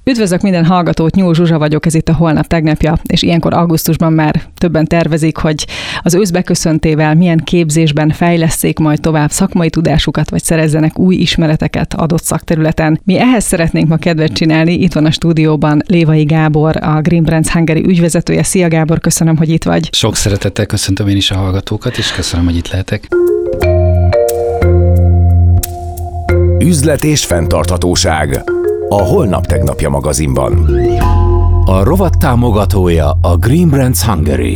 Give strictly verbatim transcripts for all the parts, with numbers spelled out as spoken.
Üdvözlök minden hallgatót, Nyúl Zsuzsa vagyok, ez itt a Holnap tegnapja, és ilyenkor augusztusban már többen tervezik, hogy az ősz beköszöntével milyen képzésben fejlesszék majd tovább szakmai tudásukat, vagy szerezzenek új ismereteket adott szakterületen. Mi ehhez szeretnénk ma kedvet csinálni. Itt van a stúdióban Lévai Gábor, a Green Brands Hungary ügyvezetője. Szia Gábor, köszönöm, hogy itt vagy. Sok szeretettel köszöntöm én is a hallgatókat, és köszönöm, hogy itt lehetek. Üzlet és fenntarthatóság. A Holnap tegnapja magazinban. A rovat támogatója a Green Brands Hungary.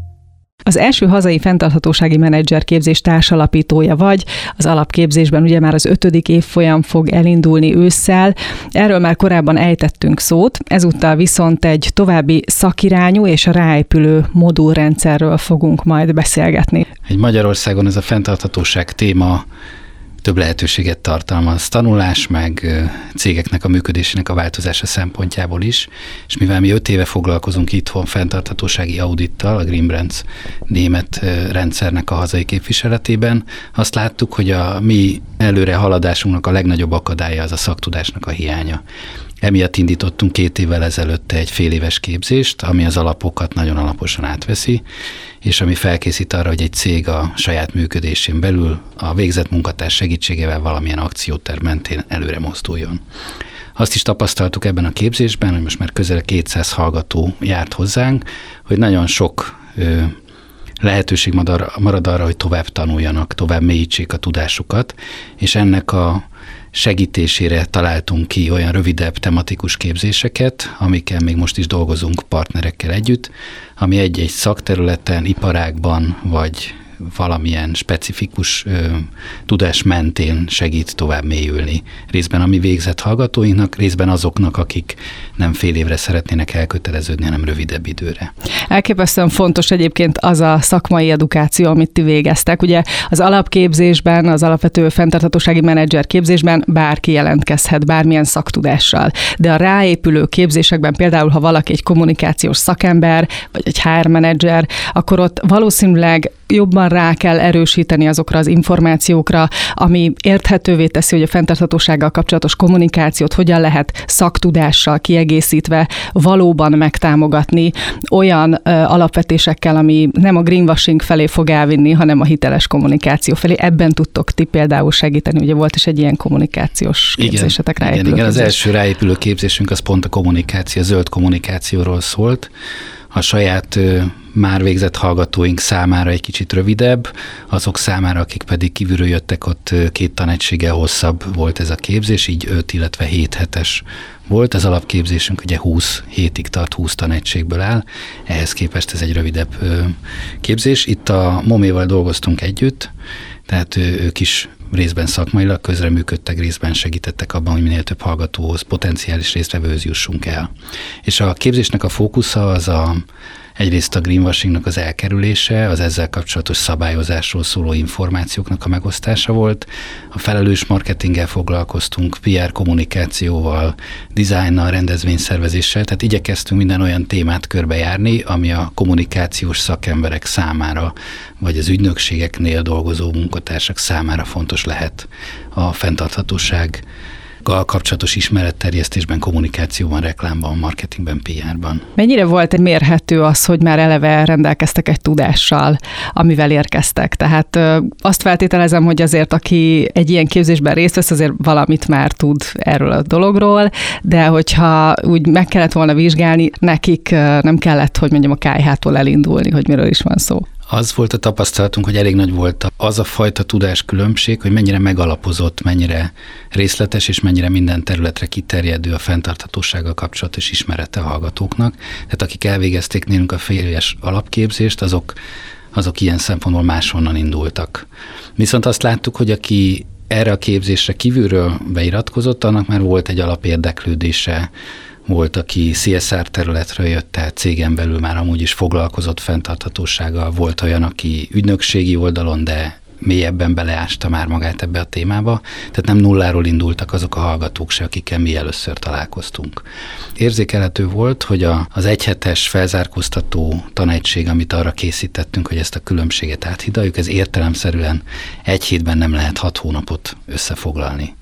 Az első hazai fenntarthatósági menedzserképzés társalapítója vagy, az alapképzésben ugye már az ötödik évfolyam fog elindulni ősszel. Erről már korábban ejtettünk szót, ezúttal viszont egy további szakirányú és a ráépülő modulrendszerről fogunk majd beszélgetni. Egy Magyarországon ez a fenntarthatóság téma több lehetőséget tartalmaz, tanulás, meg cégeknek a működésének a változása szempontjából is, és mivel mi öt éve foglalkozunk itthon fenntarthatósági audittal, a Green Brands német rendszernek a hazai képviseletében, azt láttuk, hogy a mi előre haladásunknak a legnagyobb akadálya az a szaktudásnak a hiánya. Emiatt indítottunk két évvel ezelőtt egy fél éves képzést, ami az alapokat nagyon alaposan átveszi, és ami felkészít arra, hogy egy cég a saját működésén belül a végzett munkatárs segítségével valamilyen akcióterv mentén előre mozduljon. Azt is tapasztaltuk ebben a képzésben, hogy most már közel kétszáz hallgató járt hozzánk, hogy nagyon sok ö, lehetőség marad arra, hogy tovább tanuljanak, tovább mélyítsék a tudásukat, és ennek a segítésére találtunk ki olyan rövidebb tematikus képzéseket, amikkel még most is dolgozunk partnerekkel együtt, ami egy-egy szakterületen, iparágban vagy valamilyen specifikus ö, tudás mentén segít tovább mélyülni. Részben a mi végzett hallgatóinknak, részben azoknak, akik nem fél évre szeretnének elköteleződni, hanem rövidebb időre. Elképesztően fontos egyébként az a szakmai edukáció, amit ti végeztek. Ugye az alapképzésben, az alapvető fenntarthatósági menedzser képzésben bárki jelentkezhet bármilyen szaktudással. De a ráépülő képzésekben például, ha valaki egy kommunikációs szakember, vagy egy há er menedzser, akkor ott valószínűleg jobban rá kell erősíteni azokra az információkra, ami érthetővé teszi, hogy a fenntarthatósággal kapcsolatos kommunikációt hogyan lehet szaktudással kiegészítve valóban megtámogatni olyan ö, alapvetésekkel, ami nem a greenwashing felé fog elvinni, hanem a hiteles kommunikáció felé. Ebben tudtok ti például segíteni, ugye volt is egy ilyen kommunikációs képzésetek, igen, ráépülő igen, igen, képzés. az első ráépülő képzésünk az pont a kommunikáció, a zöld kommunikációról szólt. A saját ö, már végzett hallgatóink számára egy kicsit rövidebb, azok számára, akik pedig kívülről jöttek, ott két tanegységgel hosszabb volt ez a képzés, így öt, illetve hét hetes volt. Az alapképzésünk ugye húsz hétig tart, húsz tanegységből áll, ehhez képest ez egy rövidebb ö, képzés. Itt a moméval dolgoztunk együtt, tehát ö, ők is részben szakmailag közreműködtek, részben segítettek abban, hogy minél több hallgatóhoz, potenciális résztvevőhöz jussunk el. És a képzésnek a fókusza az a egyrészt a greenwashingnak az elkerülése, az ezzel kapcsolatos szabályozásról szóló információknak a megosztása volt. A felelős marketinggel foglalkoztunk, pé er kommunikációval, dizájnnal, rendezvényszervezéssel, tehát igyekeztünk minden olyan témát körbejárni, ami a kommunikációs szakemberek számára, vagy az ügynökségeknél dolgozó munkatársak számára fontos lehet a fenntarthatóság kapcsolatos ismeretterjesztésben, kommunikációban, reklámban, marketingben, pé er-ban. Mennyire volt mérhető az, hogy már eleve rendelkeztek egy tudással, amivel érkeztek? Tehát ö, azt feltételezem, hogy azért, aki egy ilyen képzésben részt vesz, azért valamit már tud erről a dologról, de hogyha úgy meg kellett volna vizsgálni, nekik ö, nem kellett, hogy mondjam, a ká i há-tól elindulni, hogy miről is van szó. Az volt a tapasztalatunk, hogy elég nagy volt az a fajta tudáskülönbség, hogy mennyire megalapozott, mennyire részletes és mennyire minden területre kiterjedő a fenntarthatósággal kapcsolatos ismerete a hallgatóknak. Tehát akik elvégezték nélünk a fél éves alapképzést, azok, azok ilyen szempontból máshonnan indultak. Viszont azt láttuk, hogy aki erre a képzésre kívülről beiratkozott, annak már volt egy alapérdeklődése, volt, aki cé es er területről jött, tehát cégen belül már amúgy is foglalkozott fenntarthatósággal, volt olyan, aki ügynökségi oldalon, de mélyebben beleásta már magát ebbe a témába, tehát nem nulláról indultak azok a hallgatók se, akikkel mi először találkoztunk. Érzékelhető volt, hogy a, az egyhetes felzárkóztató tanegység, amit arra készítettünk, hogy ezt a különbséget áthidaljuk, ez értelemszerűen egy hétben nem lehet hat hónapot összefoglalni.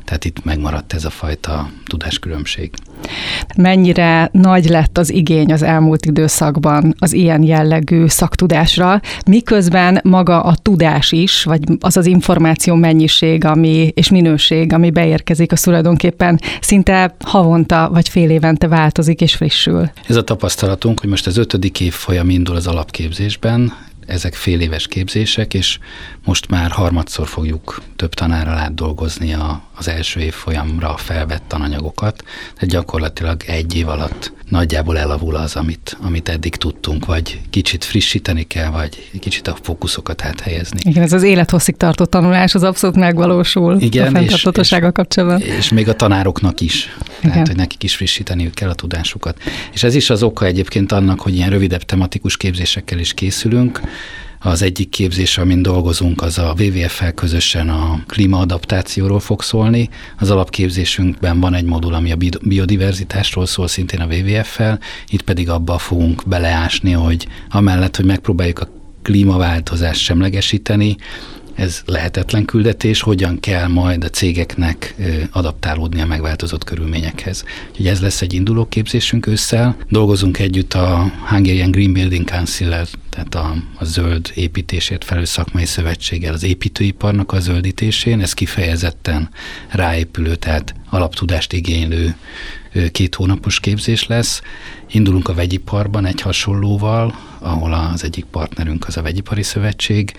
tehát itt megmaradt ez a fajta tudáskülönbség. Mennyire nagy lett az igény az elmúlt időszakban az ilyen jellegű szaktudásra, miközben maga a tudás is, vagy az az információ mennyiség ami, és minőség, ami beérkezik, az tulajdonképpen szinte havonta vagy fél évente változik és frissül. Ez a tapasztalatunk, hogy most az ötödik évfolyam indul az alapképzésben, ezek fél éves képzések, és most már harmadszor fogjuk több tanárral átdolgozni a, az első évfolyamra felvett tananyagokat, tehát gyakorlatilag egy év alatt nagyjából elavul az, amit, amit eddig tudtunk, vagy kicsit frissíteni kell, vagy kicsit a fókuszokat áthelyezni. Igen, ez az élethosszig tartó tanulás az abszolút megvalósul. Igen, a fenntarthatósággal kapcsolatban. És még a tanároknak is, igen. Tehát, hogy nekik is frissíteniük kell a tudásukat. És ez is az oka egyébként annak, hogy ilyen rövidebb tematikus képzésekkel is készülünk. Az egyik képzés, amin dolgozunk, az a dupla vé vé ef-fel közösen a klímaadaptációról fog szólni. Az alapképzésünkben van egy modul, ami a biodiverzitásról szól, szintén a dupla vé vé ef-fel. Itt pedig abba fogunk beleásni, hogy amellett, hogy megpróbáljuk a klímaváltozást semlegesíteni, ez lehetetlen küldetés, hogyan kell majd a cégeknek adaptálódni a megváltozott körülményekhez. Úgyhogy ez lesz egy induló képzésünk ősszel. Dolgozunk együtt a Hungarian Green Building Council-el, tehát a, a zöld építésért felelő szakmai szövetséggel, az építőiparnak a zöldítésén. Ez kifejezetten ráépülő, tehát alaptudást igénylő két hónapos képzés lesz. Indulunk a vegyiparban egy hasonlóval, ahol az egyik partnerünk az a Vegyipari Szövetség,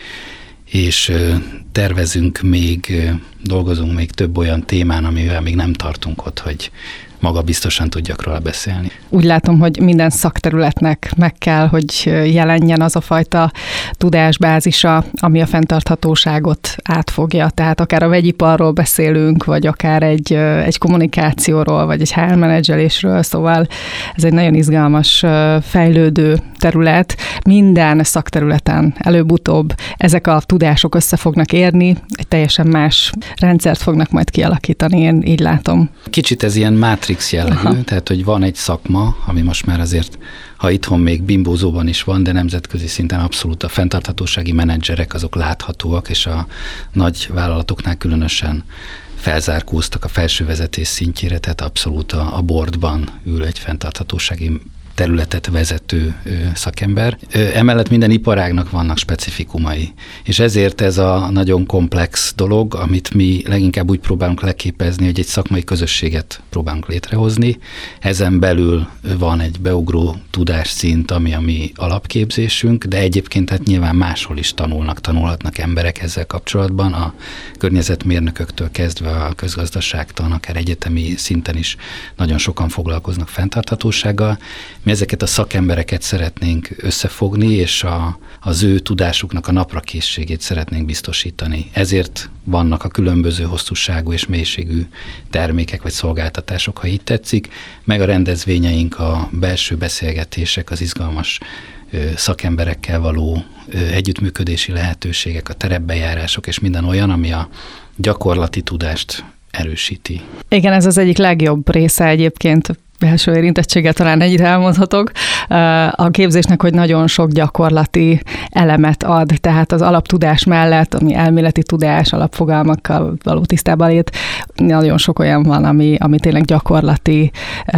és tervezünk még, dolgozunk még több olyan témán, amivel még nem tartunk ott, hogy maga biztosan tudjak róla beszélni. Úgy látom, hogy minden szakterületnek meg kell, hogy jelenjen az a fajta tudásbázisa, ami a fenntarthatóságot átfogja. Tehát akár a vegyiparról beszélünk, vagy akár egy, egy kommunikációról, vagy egy há er menedzselésről, szóval ez egy nagyon izgalmas, fejlődő terület. Minden szakterületen előbb-utóbb ezek a tudások össze fognak érni, egy teljesen más rendszert fognak majd kialakítani, én így látom. Kicsit ez ilyen Matrix jellegű, aha. Tehát hogy van egy szakma, ami most már azért, ha itthon még bimbózóban is van, de nemzetközi szinten abszolút a fenntarthatósági menedzserek azok láthatóak, és a nagy vállalatoknál különösen felzárkóztak a felső vezetés szintjére, tehát abszolút a, a boardban ül egy fenntarthatósági területet vezető szakember. Emellett minden iparágnak vannak specifikumai, és ezért ez a nagyon komplex dolog, amit mi leginkább úgy próbálunk leképezni, hogy egy szakmai közösséget próbálunk létrehozni. Ezen belül van egy beugró tudásszint, ami a mi alapképzésünk, de egyébként hát nyilván máshol is tanulnak, tanulhatnak emberek ezzel kapcsolatban, a környezetmérnököktől kezdve a közgazdaságtan, akár egyetemi szinten is nagyon sokan foglalkoznak fenntarthatósággal. Mi ezeket a szakembereket szeretnénk összefogni, és a, az ő tudásuknak a naprakészségét szeretnénk biztosítani. Ezért vannak a különböző hosszúságú és mélységű termékek vagy szolgáltatások, ha így tetszik, meg a rendezvényeink, a belső beszélgetések, az izgalmas szakemberekkel való együttműködési lehetőségek, a terepbejárások és minden olyan, ami a gyakorlati tudást erősíti. Igen, ez az egyik legjobb része egyébként, belső érintettséggel talán ennyit elmondhatok, a képzésnek, hogy nagyon sok gyakorlati elemet ad, tehát az alaptudás mellett, ami elméleti tudás, alapfogalmakkal való tisztában lét, nagyon sok olyan van, ami, ami tényleg gyakorlati,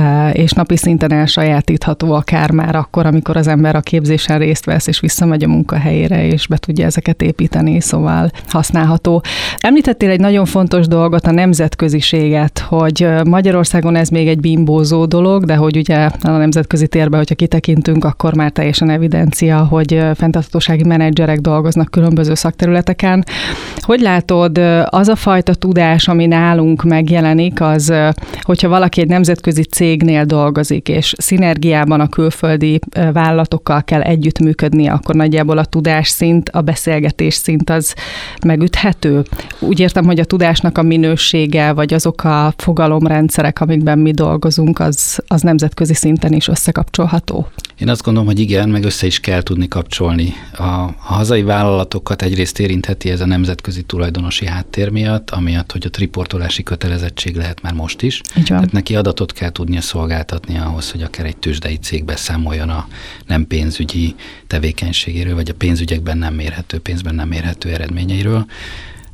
és napi szinten elsajátítható akár már akkor, amikor az ember a képzésen részt vesz, és visszamegy a munkahelyére, és be tudja ezeket építeni, szóval használható. Említettél egy nagyon fontos dolgot, a nemzetköziséget, hogy Magyarországon ez még egy bimbózó dolog, de hogy ugye a nemzetközi térben, hogyha kitekintünk, akkor már teljesen evidencia, hogy fenntarthatósági menedzserek dolgoznak különböző szakterületeken. Hogy látod, az a fajta tudás, ami nálunk megjelenik, az, hogyha valaki egy nemzetközi cégnél dolgozik, és szinergiában a külföldi vállalatokkal kell együttműködni, akkor nagyjából a tudásszint, a beszélgetés szint az megüthető. Úgy értem, hogy a tudásnak a minősége, vagy azok a fogalomrendszerek, amikben mi dolgozunk, az az nemzetközi szinten is összekapcsolható? Én azt gondolom, hogy igen, meg össze is kell tudni kapcsolni. A, a hazai vállalatokat egyrészt érintheti ez a nemzetközi tulajdonosi háttér miatt, amiatt, hogy ott riportolási kötelezettség lehet már most is. Tehát neki adatot kell tudnia szolgáltatni ahhoz, hogy akár egy tőzsdei cég beszámoljon a nem pénzügyi tevékenységéről, vagy a pénzügyekben nem mérhető, pénzben nem mérhető eredményeiről.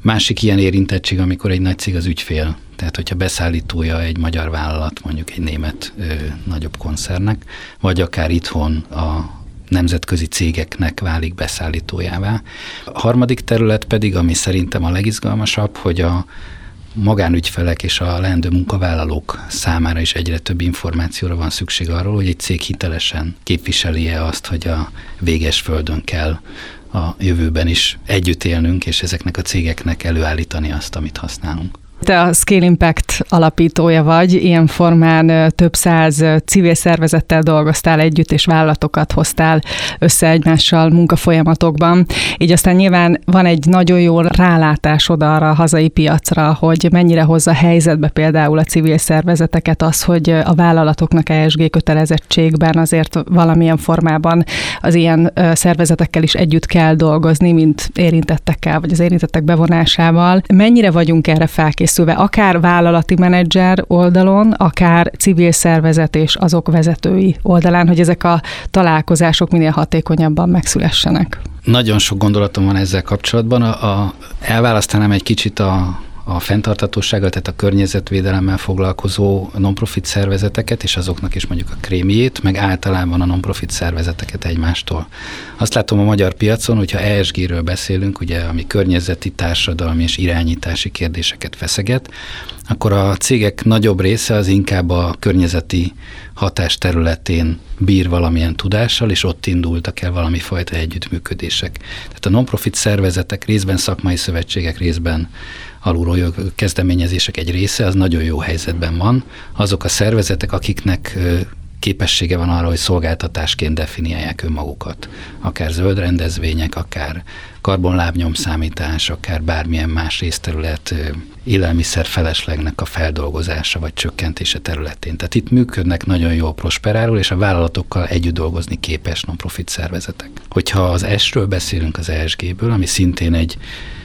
Másik ilyen érintettség, amikor egy nagy cég az ügyfél. Tehát, hogyha beszállítója egy magyar vállalat, mondjuk egy német ö, nagyobb koncernnek, vagy akár itthon a nemzetközi cégeknek válik beszállítójává. A harmadik terület pedig, ami szerintem a legizgalmasabb, hogy a magánügyfelek és a leendő munkavállalók számára is egyre több információra van szükség arról, hogy egy cég hitelesen képviseli-e azt, hogy a véges földön kell a jövőben is együtt élnünk, és ezeknek a cégeknek előállítani azt, amit használunk. Te a Scale Impact alapítója vagy, ilyen formán több száz civil szervezettel dolgoztál együtt, és vállalatokat hoztál össze egymással munkafolyamatokban. Így aztán nyilván van egy nagyon jó rálátásod arra a hazai piacra, hogy mennyire hozza helyzetbe például a civil szervezeteket az, hogy a vállalatoknak E S G kötelezettségben azért valamilyen formában az ilyen szervezetekkel is együtt kell dolgozni, mint érintettekkel, vagy az érintettek bevonásával. Mennyire vagyunk erre felkészülve? Akár vállalati menedzser oldalon, akár civil szervezet és azok vezetői oldalán, hogy ezek a találkozások minél hatékonyabban megszülessenek. Nagyon sok gondolatom van ezzel kapcsolatban. A, a, elválasztanám egy kicsit a, a fenntarthatósággal, tehát a környezetvédelemmel foglalkozó non-profit szervezeteket, és azoknak is mondjuk a krémjét, meg általában a non-profit szervezeteket egymástól. Azt látom a magyar piacon, hogyha E S G-ről beszélünk, ugye, ami környezeti, társadalmi és irányítási kérdéseket feszeget, akkor a cégek nagyobb része az inkább a környezeti hatás területén bír valamilyen tudással, és ott indultak el valami fajta együttműködések. Tehát a non-profit szervezetek, részben szakmai szövetségek, részben alulról kezdeményezések egy része, az nagyon jó helyzetben van. Azok a szervezetek, akiknek képessége van arra, hogy szolgáltatásként definiálják önmagukat. Akár zöld rendezvények, akár karbonlábnyomszámítás, akár bármilyen más részterület, élelmiszer feleslegnek a feldolgozása vagy csökkentése területén. Tehát itt működnek nagyon jól prosperálul, és a vállalatokkal együtt dolgozni képes non-profit szervezetek. Hogyha az S-ről beszélünk, az E S G-ből, ami szintén egy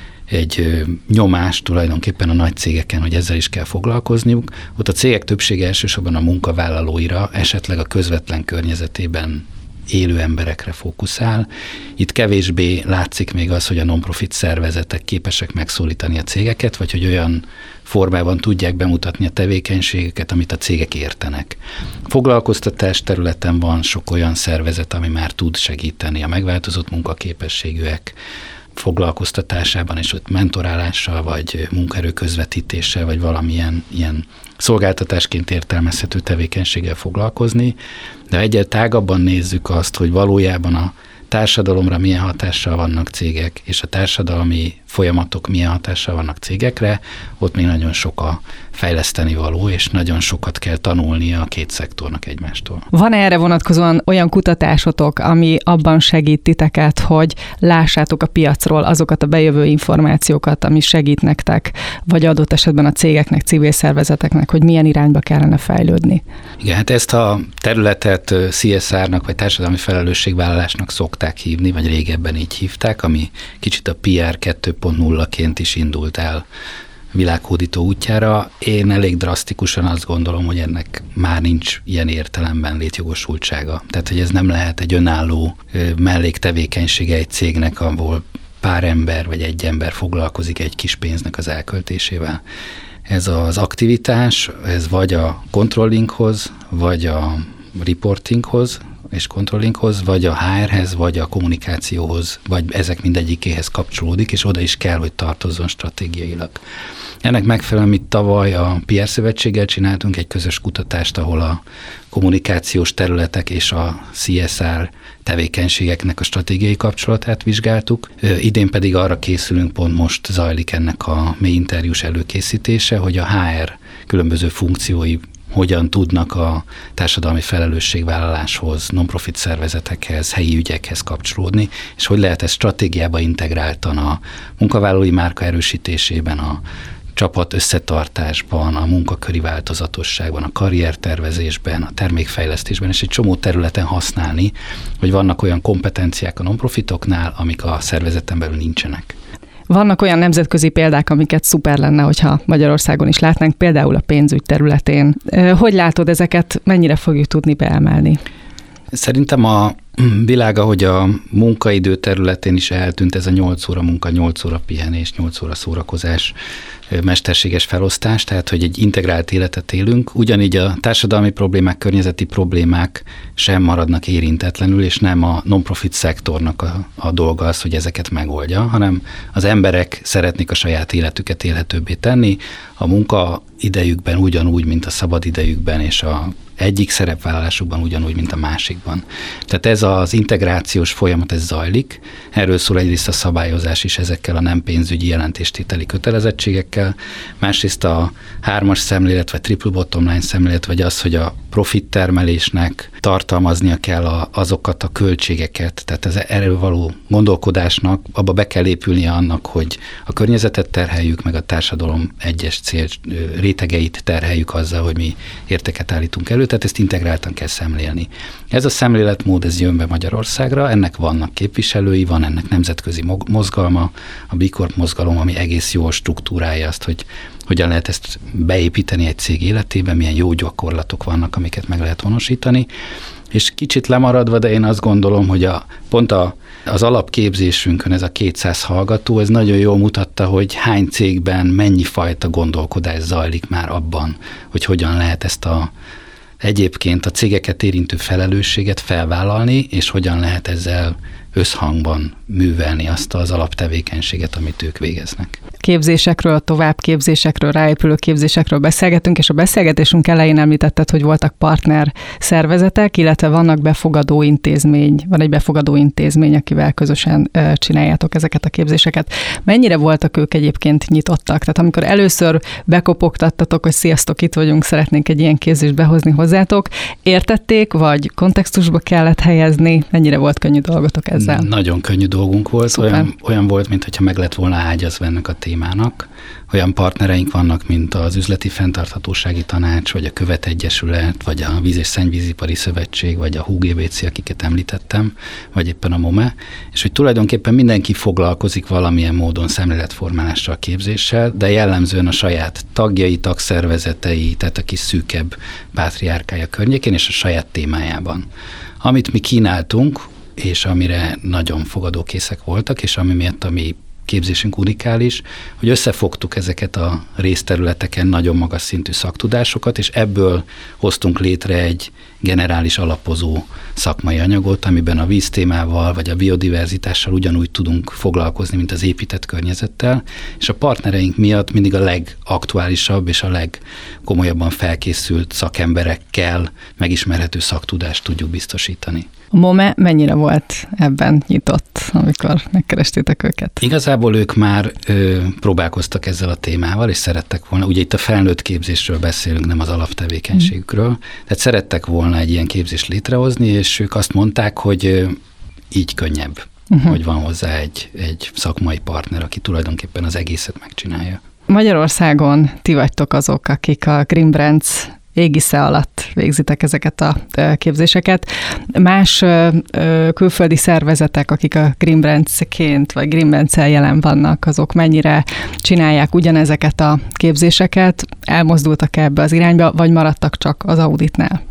egy nyomás tulajdonképpen a nagy cégeken, hogy ezzel is kell foglalkozniuk. Ott a cégek többsége elsősorban a munkavállalóira, esetleg a közvetlen környezetében élő emberekre fókuszál. Itt kevésbé látszik még az, hogy a non-profit szervezetek képesek megszólítani a cégeket, vagy hogy olyan formában tudják bemutatni a tevékenységeket, amit a cégek értenek. Foglalkoztatás területen van sok olyan szervezet, ami már tud segíteni a megváltozott munkaképességűek foglalkoztatásában, és ott mentorálással, vagy munkaerő közvetítéssel, vagy valamilyen ilyen szolgáltatásként értelmezhető tevékenységgel foglalkozni, de egyre tágabban nézzük azt, hogy valójában a társadalomra milyen hatással vannak cégek, és a társadalmi folyamatok milyen hatással vannak cégekre, ott még nagyon sok a fejleszteni való, és nagyon sokat kell tanulnia a két szektornak egymástól. Van erre vonatkozóan olyan kutatásotok, ami abban segít titeket, hogy lássátok a piacról azokat a bejövő információkat, ami segít nektek, vagy adott esetben a cégeknek, civil szervezeteknek, hogy milyen irányba kellene fejlődni? Igen, hát ezt a területet C S R-nak, vagy társadalmi felelősségvállalásnak szokták hívni, vagy régebben így hívták, ami kicsit a P R kettő pont nullaként is indult el világhódító útjára. Én elég drasztikusan azt gondolom, hogy ennek már nincs ilyen értelemben létjogosultsága. Tehát, hogy ez nem lehet egy önálló melléktevékenysége egy cégnek, ahol pár ember vagy egy ember foglalkozik egy kis pénznek az elköltésével. Ez az aktivitás, ez vagy a controllinghoz, vagy a reportinghoz, és controllinghoz, vagy a H R-hez, vagy a kommunikációhoz, vagy ezek mindegyikéhez kapcsolódik, és oda is kell, hogy tartozzon stratégiailag. Ennek megfelelően mi tavaly a P R szövetséggel csináltunk egy közös kutatást, ahol a kommunikációs területek és a C S R tevékenységeknek a stratégiai kapcsolatát vizsgáltuk. Idén pedig arra készülünk, pont most zajlik ennek a mély interjús előkészítése, hogy a H R különböző funkciói hogyan tudnak a társadalmi felelősségvállaláshoz, non-profit szervezetekhez, helyi ügyekhez kapcsolódni, és hogy lehet ezt stratégiába integráltan a munkavállalói márka erősítésében, a csapat összetartásban, a munkaköri változatosságban, a karriertervezésben, a termékfejlesztésben, és egy csomó területen használni, hogy vannak olyan kompetenciák a non-profitoknál, amik a szervezeten belül nincsenek. Vannak olyan nemzetközi példák, amiket szuper lenne, hogyha Magyarországon is látnánk, például a pénzügy területén. Hogy látod ezeket, mennyire fogjuk tudni beemelni? Szerintem a világa, hogy a munkaidő területén is eltűnt ez a nyolc óra munka, nyolc óra pihenés, nyolc óra szórakozás, mesterséges felosztás, tehát hogy egy integrált életet élünk. Ugyanígy a társadalmi problémák, környezeti problémák sem maradnak érintetlenül, és nem a non-profit szektornak a, a dolga az, hogy ezeket megoldja, hanem az emberek szeretnék a saját életüket élhetőbbé tenni, a munka idejükben ugyanúgy, mint a szabad idejükben, és a egyik szerepvállalásukban ugyanúgy, mint a másikban. Tehát ez az integrációs folyamat, ez zajlik. Erről szól egyrészt a szabályozás is ezekkel a nem pénzügyi jelentéstételi kötelezettségekkel, másrészt a hármas szemlélet, vagy triple bottom line szemlélet, vagy az, hogy a profit termelésnek tartalmaznia kell a, azokat a költségeket, tehát ez erről való gondolkodásnak, abba be kell épülnie annak, hogy a környezetet terheljük, meg a társadalom egyes cél rétegeit terheljük azzal, hogy mi értéket állítunk elő, tehát ezt integráltan kell szemlélni. Ez a szemléletmód, ez jön be Magyarországra, ennek vannak képviselői, van ennek nemzetközi mozgalma, a B Corp mozgalom, ami egész jól struktúrálja azt, hogy hogyan lehet ezt beépíteni egy cég életébe, milyen jó gyakorlatok vannak, amiket meg lehet honosítani. És kicsit lemaradva, de én azt gondolom, hogy a, pont a, az alapképzésünkön ez a kétszáz hallgató, ez nagyon jól mutatta, hogy hány cégben mennyi fajta gondolkodás zajlik már abban, hogy hogyan lehet ezt a egyébként a cégeket érintő felelősséget felvállalni, és hogyan lehet ezzel összhangban művelni azt az alaptevékenységet, amit ők végeznek. Képzésekről, továbbképzésekről, ráépülő képzésekről beszélgetünk, és a beszélgetésünk elején említetted, hogy voltak partner szervezetek, illetve vannak befogadó intézmény, van egy befogadó intézmény, akivel közösen csináljátok ezeket a képzéseket. Mennyire voltak ők egyébként nyitottak? Tehát amikor először bekopogtattatok, hogy sziasztok, itt vagyunk, szeretnénk egy ilyen képzést behozni hozzátok, értették, vagy kontextusba kellett helyezni? Mennyire volt könnyű dolgotok ezzel? Nagyon könnyű dolgunk volt, olyan, olyan volt, mintha meg lett volna ágyazva ennek a témának. Olyan partnereink vannak, mint az Üzleti Fenntarthatósági Tanács, vagy a Követ Egyesület, vagy a Víz- és Szennyvízipari Szövetség, vagy a H U G B C, akiket említettem, vagy éppen a MOME, és hogy tulajdonképpen mindenki foglalkozik valamilyen módon szemléletformálással, képzéssel, de jellemzően a saját tagjai, tagszervezetei, tehát a kis szűkebb pátriárkája környékén, és a saját témájában. Amit mi kínáltunk, és amire nagyon fogadókészek voltak, és ami miatt a mi képzésünk unikális, hogy összefogtuk ezeket a részterületeken nagyon magas szintű szaktudásokat, és ebből hoztunk létre egy generális alapozó szakmai anyagot, amiben a víztémával vagy a biodiverzitással ugyanúgy tudunk foglalkozni, mint az épített környezettel, és a partnereink miatt mindig a legaktuálisabb és a legkomolyabban felkészült szakemberekkel megismerhető szaktudást tudjuk biztosítani. A MOME mennyire volt ebben nyitott, amikor megkerestétek őket? Igazából ők már ö, próbálkoztak ezzel a témával, és szerettek volna, ugye itt a felnőtt képzésről beszélünk, nem az alaptevékenységükről, mm. tehát szerettek volna egy ilyen képzést létrehozni, és ők azt mondták, hogy ö, így könnyebb, uh-huh. hogy van hozzá egy, egy szakmai partner, aki tulajdonképpen az egészet megcsinálja. Magyarországon ti vagytok azok, akik a Green Brands égisze alatt végzitek ezeket a képzéseket. Más külföldi szervezetek, akik a Green Brands-ként vagy Green Brands-el jelen vannak, azok mennyire csinálják ugyanezeket a képzéseket, elmozdultak ebbe az irányba, vagy maradtak csak az auditnál?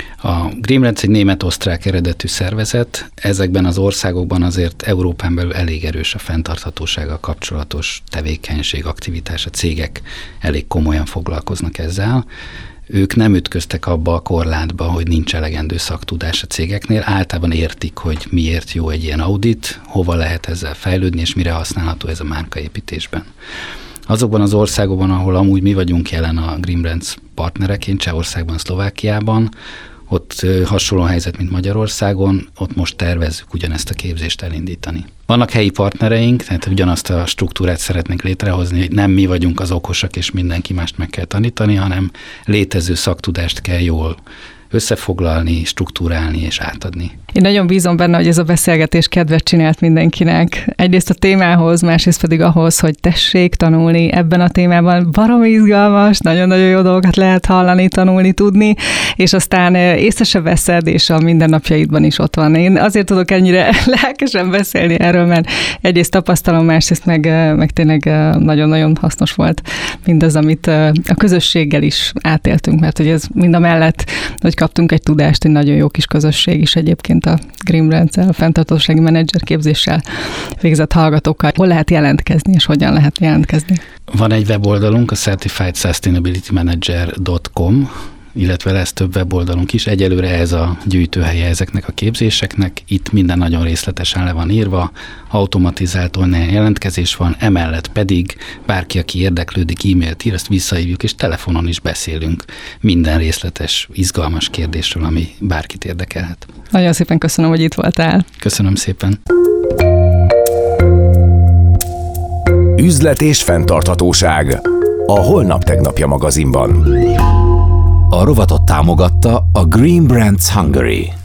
A Green Brands egy német-osztrák eredetű szervezet, ezekben az országokban azért Európán belül elég erős a fenntarthatósággal kapcsolatos tevékenység, aktivitás, a cégek elég komolyan foglalkoznak ezzel. Ők nem ütköztek abba a korlátba, hogy nincs elegendő szaktudás a cégeknél, általában értik, hogy miért jó egy ilyen audit, hova lehet ezzel fejlődni, és mire használható ez a márkaépítésben. Azokban az országokban, ahol amúgy mi vagyunk jelen a Green Brands partnereként, Csehországban, Szlovákiában, ott hasonló helyzet, mint Magyarországon, ott most tervezzük ugyanezt a képzést elindítani. Vannak helyi partnereink, tehát ugyanazt a struktúrát szeretnénk létrehozni, hogy nem mi vagyunk az okosak, és mindenki mást meg kell tanítani, hanem létező szaktudást kell jól összefoglalni, struktúrálni és átadni. Én nagyon bízom benne, hogy ez a beszélgetés kedvet csinált mindenkinek. Egyrészt a témához, másrészt pedig ahhoz, hogy tessék tanulni ebben a témában. Baromi izgalmas, nagyon-nagyon jó dolgokat lehet hallani, tanulni, tudni, és aztán észre se veszed, és a mindennapjaidban is ott van. Én azért tudok ennyire lelkesen beszélni erről, mert egyrészt tapasztalom, másrészt meg, meg tényleg nagyon-nagyon hasznos volt mindaz, amit a közösséggel is átéltünk, mert hogy ez mind a mellett, hogy kaptunk egy tudást, egy nagyon jó kis közösség is egyébként a Green Brands-el, a fenntarthatósági menedzser képzéssel végzett hallgatókkal. Hol lehet jelentkezni, és hogyan lehet jelentkezni? Van egy weboldalunk, a certified sustainability manager dot com, illetve lesz több weboldalunk is. Egyelőre ez a gyűjtőhelye ezeknek a képzéseknek. Itt minden nagyon részletesen le van írva, automatizált online jelentkezés van, emellett pedig bárki, aki érdeklődik, e-mailt ír, ezt visszahívjuk, és telefonon is beszélünk minden részletes, izgalmas kérdésről, ami bárkit érdekelhet. Nagyon szépen köszönöm, hogy itt voltál. Köszönöm szépen. Üzlet és fenntarthatóság. A Holnap tegnapja magazinban. A rovatot támogatta a Green Brands Hungary.